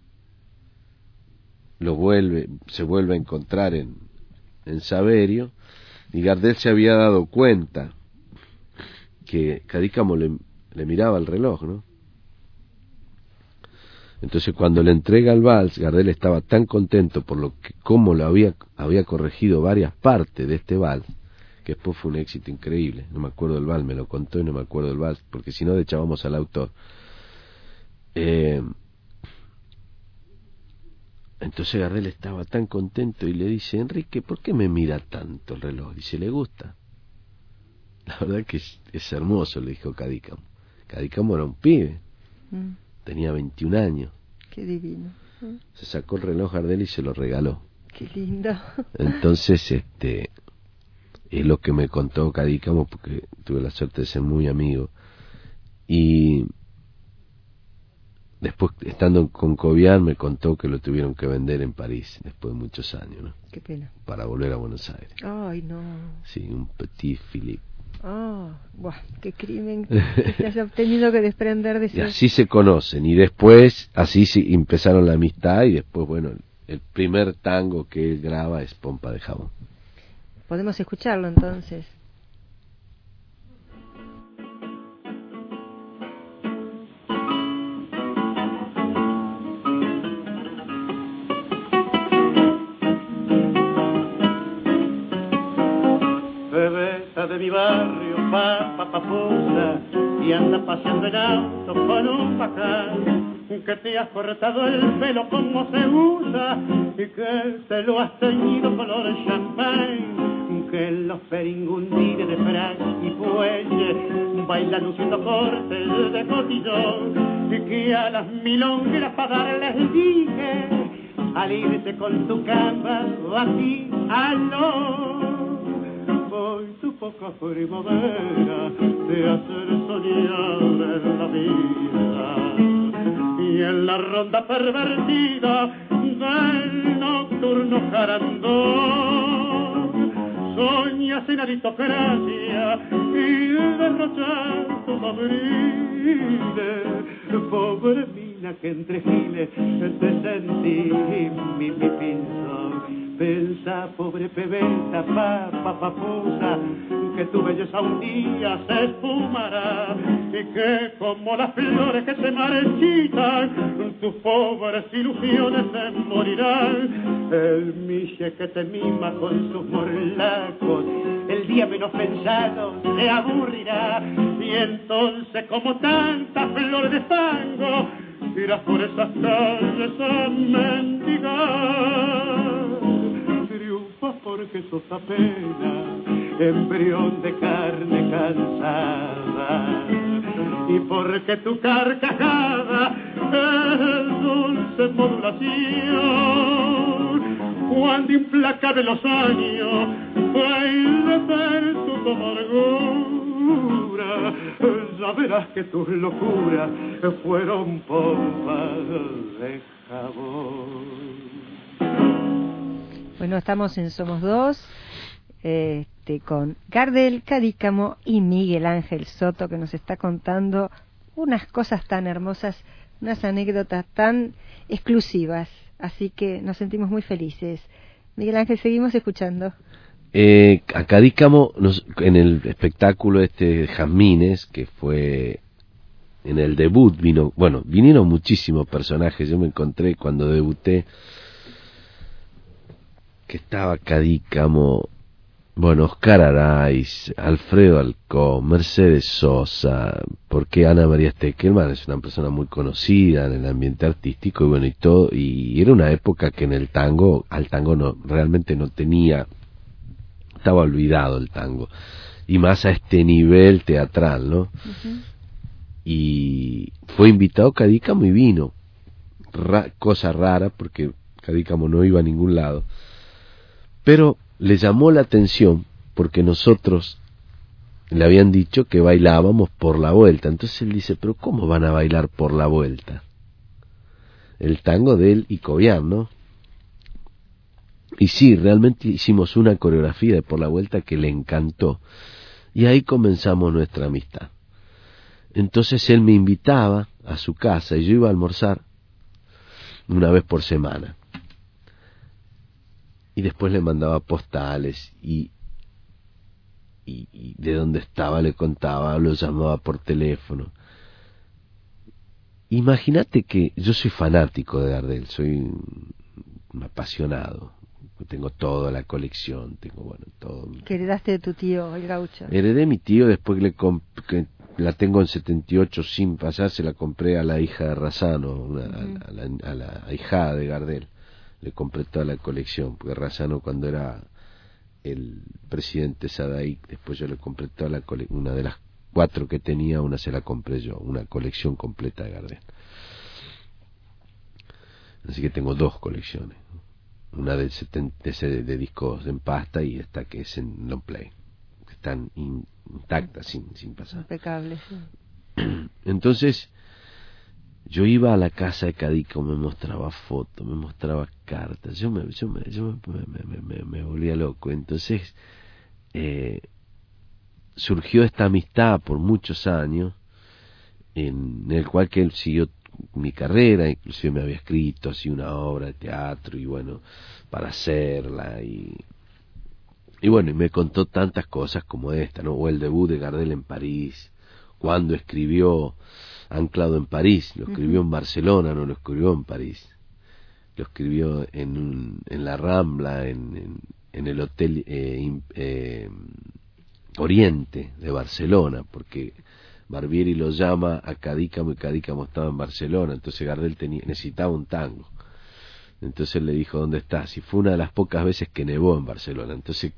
lo vuelve, se vuelve a encontrar en, en Saverio, y Gardel se había dado cuenta que Cadícamo le, le miraba el reloj, ¿no? Entonces cuando le entrega el vals, Gardel estaba tan contento por lo que cómo lo había había corregido varias partes de este vals, que después fue un éxito increíble. No me acuerdo del vals, me lo contó y no me acuerdo del vals, porque si no echábamos al autor. Eh, entonces Gardel estaba tan contento y le dice, Enrique, ¿por qué me mira tanto el reloj? Dice, ¿le gusta? La verdad que es, es hermoso, le dijo Cadícamo. Cadícamo era un pibe. Mm. Tenía veintiún años. Qué divino. Se sacó el reloj Gardel y se lo regaló. Qué lindo. Entonces, este, es lo que me contó Cadícamo, porque tuve la suerte de ser muy amigo. Y después, estando con Cobian, me contó que lo tuvieron que vender en París, después de muchos años, ¿no? Qué pena. Para volver a Buenos Aires. Ay, no. Sí, un Petit Philippe. Oh, buah, qué crimen que se haya tenido que desprender de eso. Y así se conocen, y después así sí, empezaron la amistad, y después, bueno, el, el primer tango que él graba es Pompa de Jabón. Podemos escucharlo entonces. De mi barrio, papa papusa, y anda paseando en auto con un bacán, que te has cortado el pelo como se usa, y que te lo has teñido color champán, que los peringundines de frac y fuelle bailan luciendo cortes de cotillón, y que a las milongueras para darles dije al irse con tu cama aquí aló. Hoy tu poca primavera te hace soñar en la vida, y en la ronda pervertida del nocturno jarandón soñas en aristocracia y derrochar tu abril. Pobre mina que entre giles te sentí mi, mi pinzón. Pensa, pobre pebeta, papa, papusa, que tu belleza un día se esfumará, y que como las flores que se marchitan, tus pobres ilusiones se morirán. El miche que te mima con sus morlacos, el día menos pensado se aburrirá, y entonces como tantas flores de fango, irás por esas calles a mendigar. Triunfas porque sos apenas embrión de carne cansada, y porque tu carcajada es dulce modulación. Cuando implacable los años baile ver tu amargura, ya verás que tus locuras fueron pompas de jabón. Bueno, estamos en Somos Dos, este, con Gardel Cadícamo y Miguel Ángel Soto, que nos está contando unas cosas tan hermosas, unas anécdotas tan exclusivas. Así que nos sentimos muy felices. Miguel Ángel, seguimos escuchando. Eh, a Cadícamo, nos, en el espectáculo este de Jazmines, que fue en el debut, vino, bueno, vinieron muchísimos personajes. Yo me encontré cuando debuté que estaba Cadícamo, bueno, Oscar Araiz, Alfredo Alcón, Mercedes Sosa, porque Ana María Steckelman es una persona muy conocida en el ambiente artístico, y bueno, y todo, y era una época que en el tango, al tango no, realmente no tenía, estaba olvidado el tango, y más a este nivel teatral, ¿no? Uh-huh. Y fue invitado Cadícamo y vino, Ra- cosa rara, porque Cadícamo no iba a ningún lado, pero le llamó la atención porque nosotros le habían dicho que bailábamos por la vuelta. Entonces él dice, pero ¿cómo van a bailar por la vuelta? El tango de él y Cobian, ¿no? Y sí, realmente hicimos una coreografía de por la vuelta que le encantó, y ahí comenzamos nuestra amistad. Entonces él me invitaba a su casa y yo iba a almorzar una vez por semana. Y después le mandaba postales y, y, y de dónde estaba le contaba, lo llamaba por teléfono. Imagínate que yo soy fanático de Gardel, soy un, un apasionado. Tengo toda la colección, tengo bueno todo. ¿Qué heredaste de tu tío, el gaucho? Heredé mi tío, después le comp- que la tengo en setenta y ocho sin pasar, se la compré a la hija de Razzano, una, uh-huh. a, la, a la ahijada de Gardel. Le compré toda la colección, porque Razzano cuando era el presidente Sadaic, después yo le compré toda la cole- una de las cuatro que tenía, una se la compré yo, una colección completa de Gardel. Así que tengo dos colecciones, una de, setenta, de, de discos en pasta y esta que es en long play, que están in, intactas, sin, sin pasar. Impecables, sí. Entonces yo iba a la casa de Cadícamo, me mostraba fotos, me mostraba cartas, yo me, yo me, yo me, me, me, me, me volvía loco. Entonces eh, surgió esta amistad por muchos años, en el cual que él siguió mi carrera, inclusive me había escrito así una obra de teatro y bueno, para hacerla y y bueno, y me contó tantas cosas como esta, ¿no? O el debut de Gardel en París, cuando escribió Anclado en París, lo escribió uh-huh. en Barcelona, no lo escribió en París, lo escribió en un, en la Rambla, en, en, en el Hotel eh, eh, Oriente de Barcelona, porque Barbieri lo llama a Cadícamo y Cadícamo estaba en Barcelona, entonces Gardel tenía, necesitaba un tango, entonces le dijo ¿dónde estás? Y fue una de las pocas veces que nevó en Barcelona, entonces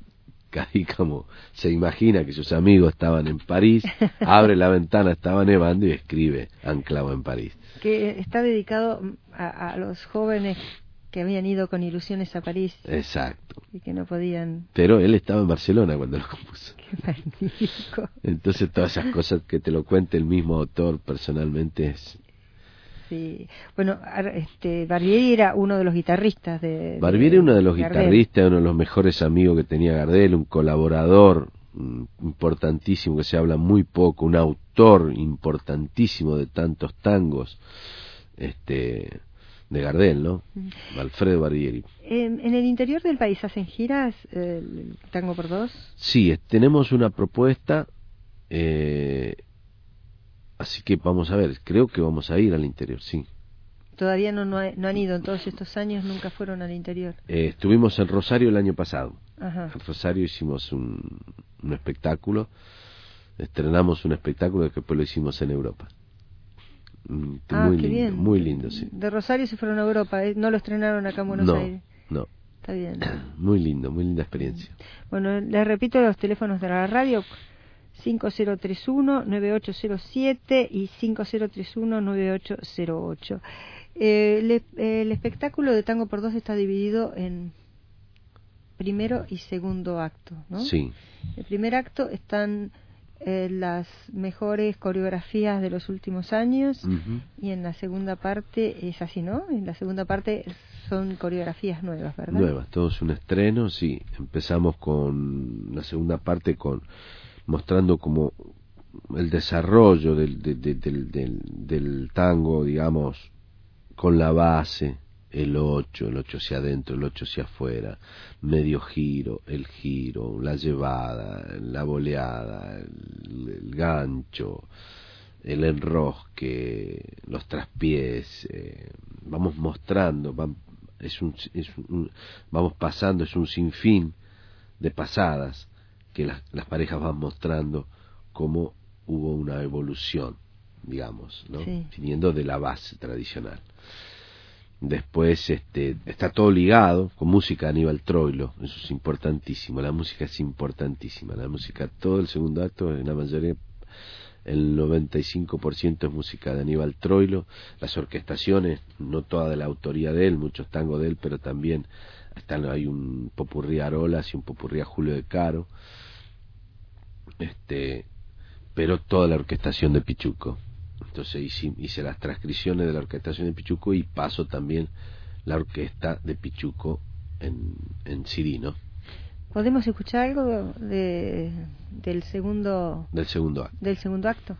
música y como se imagina que sus amigos estaban en París, abre la ventana, estaba nevando y escribe Anclado en París. Que está dedicado a, a los jóvenes que habían ido con ilusiones a París. Exacto. Y que no podían... Pero él estaba en Barcelona cuando lo compuso. Qué magnífico. Entonces todas esas cosas que te lo cuente el mismo autor personalmente es... Sí. Bueno, este, Barbieri era uno de los guitarristas de... Barbieri era uno de los Gardel. guitarristas, uno de los mejores amigos que tenía Gardel, un colaborador mm, importantísimo que se habla muy poco, un autor importantísimo de tantos tangos, este... de Gardel, ¿no? Mm. Alfredo Barbieri. ¿En, en el interior del país hacen giras eh, el Tango por Dos? Sí, tenemos una propuesta, eh, así que vamos a ver, creo que vamos a ir al interior, sí. Todavía no, no, ha, no han ido en todos estos años, nunca fueron al interior. Eh, estuvimos en Rosario el año pasado. Ajá. En Rosario hicimos un, un espectáculo, estrenamos un espectáculo que después lo hicimos en Europa. Ah, muy qué lindo, bien. muy lindo, sí. De Rosario se fueron a Europa, ¿eh? No lo estrenaron acá en Buenos no, Aires. No, Está bien. Muy lindo, muy linda experiencia. Bueno, les repito los teléfonos de la radio: cinco cero tres uno, nueve ocho cero siete y cinco cero tres uno, nueve ocho cero ocho. Eh, el, el espectáculo de Tango por Dos está dividido en primero y segundo acto, ¿no? Sí. El primer acto están eh, las mejores coreografías de los últimos años, uh-huh. Y en la segunda parte es así, ¿no? En la segunda parte son coreografías nuevas, ¿verdad? Nuevas, todo es un estreno, sí. Empezamos con la segunda parte con mostrando como el desarrollo del, de, de, del, del, del tango, digamos, con la base, el ocho, el ocho hacia adentro, el ocho hacia afuera, medio giro, el giro, la llevada, la boleada, el, el gancho, el enrosque, los traspiés, eh, vamos mostrando, van, es un, es un, vamos pasando, es un sinfín de pasadas que las, las parejas van mostrando cómo hubo una evolución, digamos, ¿no? Sí. Viniendo de la base tradicional. Después este, está todo ligado con música de Aníbal Troilo, eso es importantísimo, la música es importantísima, la música, todo el segundo acto, en la mayoría, el noventa y cinco por ciento es música de Aníbal Troilo, las orquestaciones, no toda de la autoría de él, muchos tangos de él, pero también están, hay un popurrí a Arolas y un popurrí a Julio de Caro, este, pero toda la orquestación de Pichuco. Entonces hice, hice las transcripciones de la orquestación de Pichuco y paso también la orquesta de Pichuco en, en C D, ¿no? ¿Podemos escuchar algo de, del segundo del segundo acto? Del segundo acto.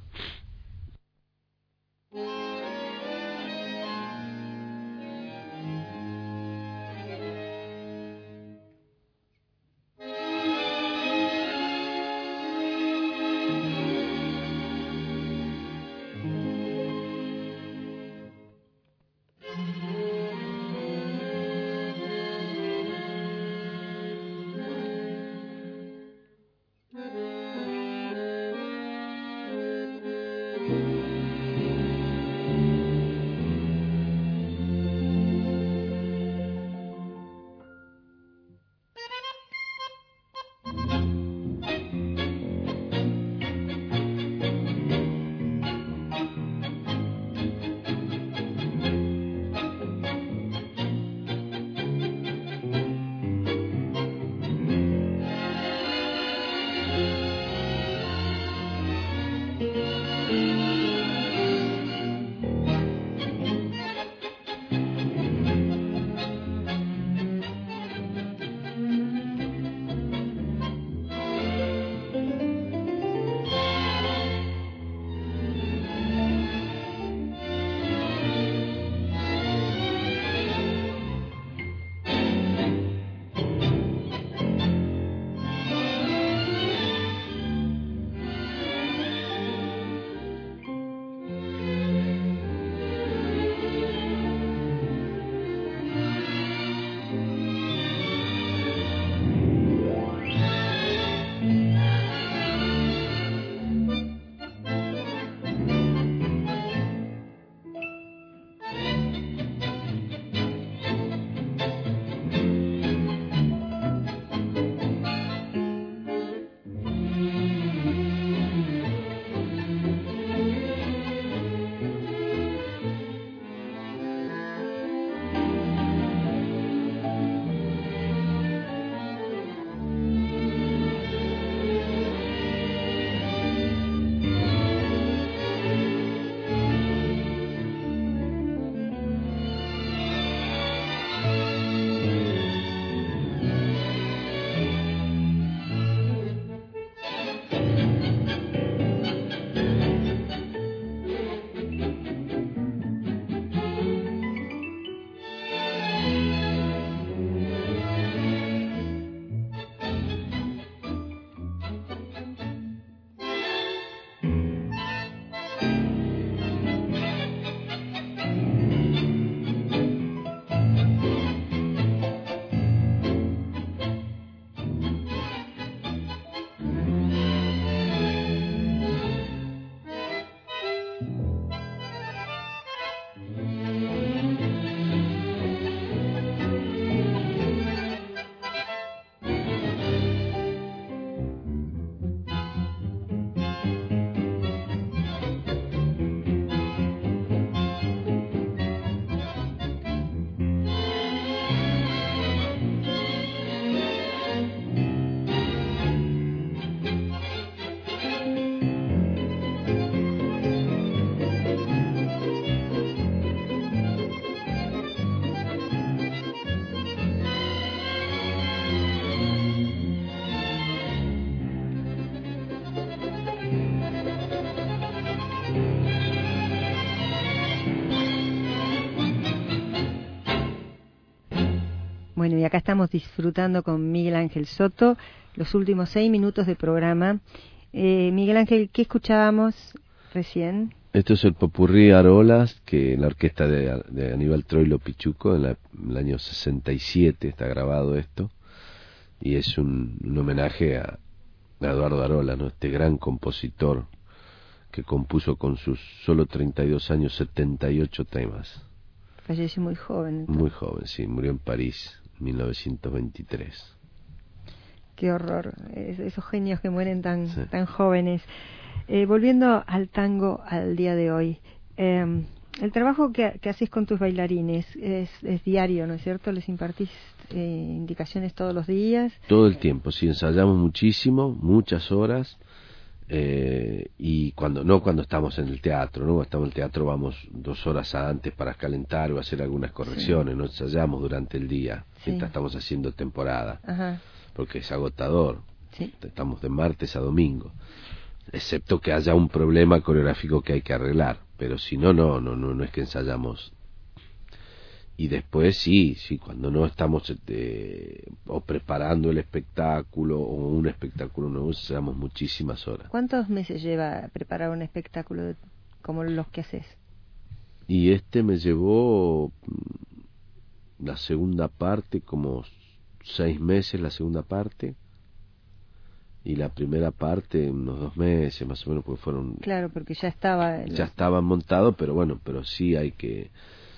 Bueno, y acá estamos disfrutando con Miguel Ángel Soto los últimos seis minutos de programa. Eh, Miguel Ángel, ¿qué escuchábamos recién? Esto es el popurrí Arolas, que la orquesta de, de Aníbal Troilo Pichuco, en, la, en el año sesenta y siete está grabado esto, y es un, un homenaje a, a Eduardo Arola, ¿no? Este gran compositor que compuso con sus solo treinta y dos años setenta y ocho temas. Falleció muy joven. Entonces. Muy joven, sí, murió en París en mil novecientos veintitrés. Qué horror, es, esos genios que mueren tan, sí. tan jóvenes. Eh, volviendo al tango al día de hoy, eh, el trabajo que, que haces con tus bailarines es, es diario, ¿no es cierto? ¿Les impartís eh, indicaciones todos los días? Todo el tiempo, sí, ensayamos muchísimo, muchas horas, eh, y cuando no cuando estamos en el teatro, ¿no? Cuando estamos en el teatro vamos dos horas antes para calentar o hacer algunas correcciones, sí. No ensayamos durante el día, sí. Mientras estamos haciendo temporada, Ajá. Porque es agotador, sí. Estamos de martes a domingo. Excepto que haya un problema coreográfico que hay que arreglar, pero si no, no, no, no, no es que ensayamos. Y después sí, sí, cuando no estamos este, o preparando el espectáculo o un espectáculo nuevo, ensayamos muchísimas horas. ¿Cuántos meses lleva preparar un espectáculo como los que haces? Y este me llevó la segunda parte, como seis meses la segunda parte. Y la primera parte, unos dos meses más o menos, porque fueron... Claro, porque ya estaba... Ya estaban montados, pero bueno, pero sí hay que...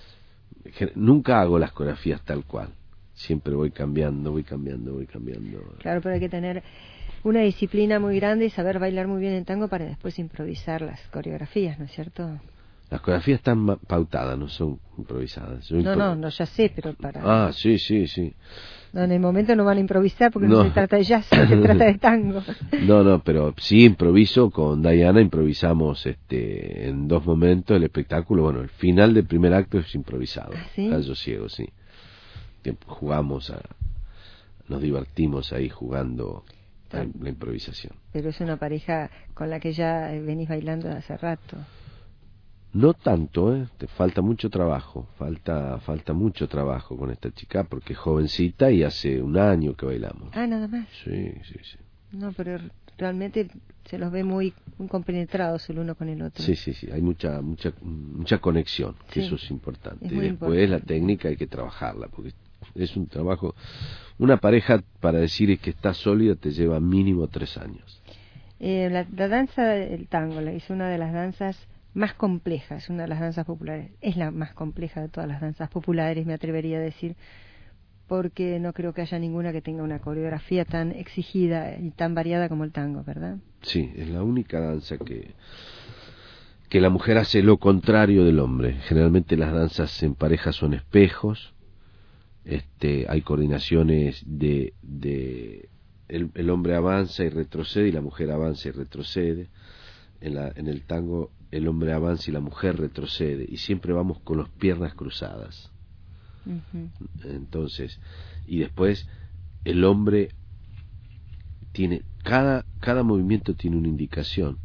Nunca hago las coreografías tal cual. Siempre voy cambiando, voy cambiando, voy cambiando. Claro, pero hay que tener una disciplina muy grande y saber bailar muy bien en tango para después improvisar las coreografías, ¿no es cierto? Las coreografías están pautadas, no son improvisadas. Yo no, impro... no, no, ya sé, pero para... Ah, sí, sí, sí. No, en el momento no van a improvisar porque no, no se trata de jazz, se trata de tango. No, no, pero sí improviso con Diana, improvisamos este en dos momentos el espectáculo. Bueno, el final del primer acto es improvisado. ¿Ah, sí? Gallo ciego, sí. Que jugamos, a, nos divertimos ahí jugando la, la improvisación. Pero es una pareja con la que ya venís bailando hace rato. No tanto, ¿eh? Te falta mucho trabajo, falta falta mucho trabajo con esta chica porque es jovencita y hace un año que bailamos. Ah, nada más. Sí, sí, sí. No, pero realmente se los ve muy, muy compenetrados el uno con el otro. Sí, sí, sí, hay mucha mucha mucha conexión, que sí, eso es importante. Es y después importante. La técnica hay que trabajarla porque es un trabajo, una pareja para decir que está sólida te lleva mínimo tres años. Eh, la, la danza del tango la es una de las danzas más compleja, es una de las danzas populares, es la más compleja de todas las danzas populares, me atrevería a decir, porque no creo que haya ninguna que tenga una coreografía tan exigida y tan variada como el tango, ¿verdad? Sí, es la única danza que que la mujer hace lo contrario del hombre. Generalmente las danzas en pareja son espejos, este, hay coordinaciones de, de el, el hombre avanza y retrocede y la mujer avanza y retrocede. En, la, en el tango el hombre avanza y la mujer retrocede y siempre vamos con las piernas cruzadas. Uh-huh. Entonces, y después el hombre tiene, cada, cada movimiento tiene una indicación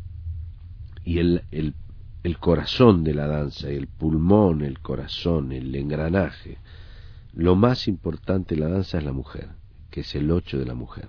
y el, el, el corazón de la danza, el pulmón, el corazón, el engranaje, lo más importante de la danza es la mujer, que es el ocho de la mujer.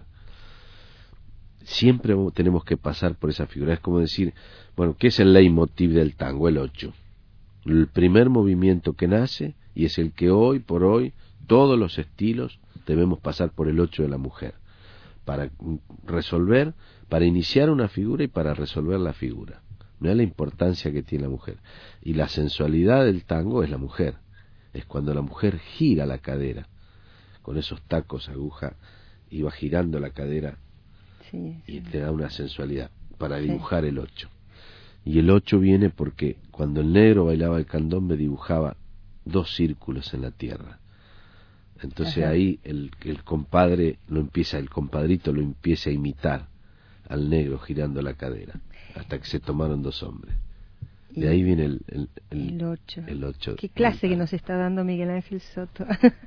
Siempre tenemos que pasar por esa figura. Es como decir, bueno, ¿qué es el leitmotiv del tango? El ocho. El primer movimiento que nace y es el que hoy por hoy todos los estilos debemos pasar por el ocho de la mujer para resolver, para iniciar una figura y para resolver la figura. Mirá la importancia que tiene la mujer. Y la sensualidad del tango es la mujer. Es cuando la mujer gira la cadera con esos tacos aguja y va girando la cadera. Sí, sí. Y te da una sensualidad para dibujar sí. El ocho. Y el ocho viene porque cuando el negro bailaba el candombe dibujaba dos círculos en la tierra. Entonces Ajá. ahí el, el compadre lo empieza, el compadrito lo empieza a imitar al negro girando la cadera hasta que se tomaron dos hombres. De y ahí viene el el, el, el ocho. El ocho. Qué clase que nos está dando Miguel Ángel Soto.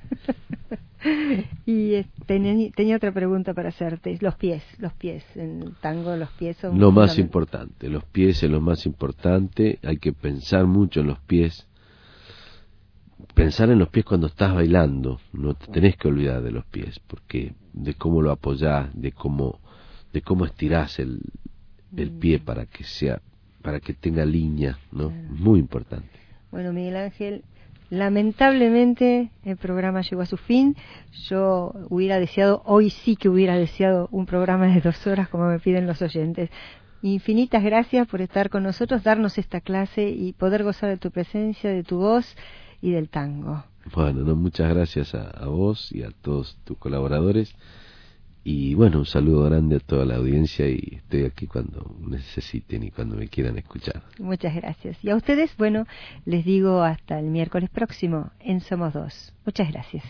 Y eh, tenía, tenía otra pregunta para hacerte. Los pies, los pies en tango, los pies son lo más importante. Los pies es lo más importante. Hay que pensar mucho en los pies pensar en los pies cuando estás bailando, no te tenés que olvidar de los pies, porque de cómo lo apoyás, de cómo de cómo estirás el, el pie para que sea, para que tenga línea, ¿no? Claro. Muy importante. Bueno, Miguel Ángel, lamentablemente el programa llegó a su fin. Yo hubiera deseado, hoy sí que hubiera deseado un programa de dos horas como me piden los oyentes. Infinitas gracias por estar con nosotros, darnos esta clase y poder gozar de tu presencia, de tu voz y del tango. Bueno, no, muchas gracias a, a vos y a todos tus colaboradores. Y bueno, un saludo grande a toda la audiencia y estoy aquí cuando necesiten y cuando me quieran escuchar. Muchas gracias. Y a ustedes, bueno, les digo hasta el miércoles próximo en Somos Dos. Muchas gracias.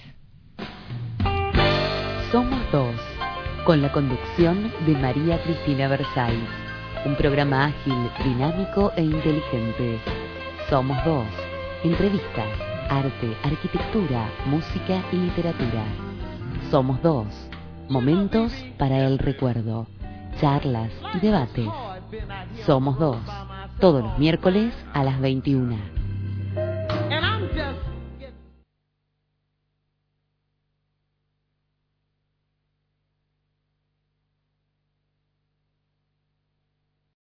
Somos Dos, con la conducción de María Cristina Versáilles. Un programa ágil, dinámico e inteligente. Somos Dos. Entrevistas, arte, arquitectura, música y literatura. Somos Dos. Momentos para el recuerdo, charlas y debates. Somos Dos, todos los miércoles a las veintiuna.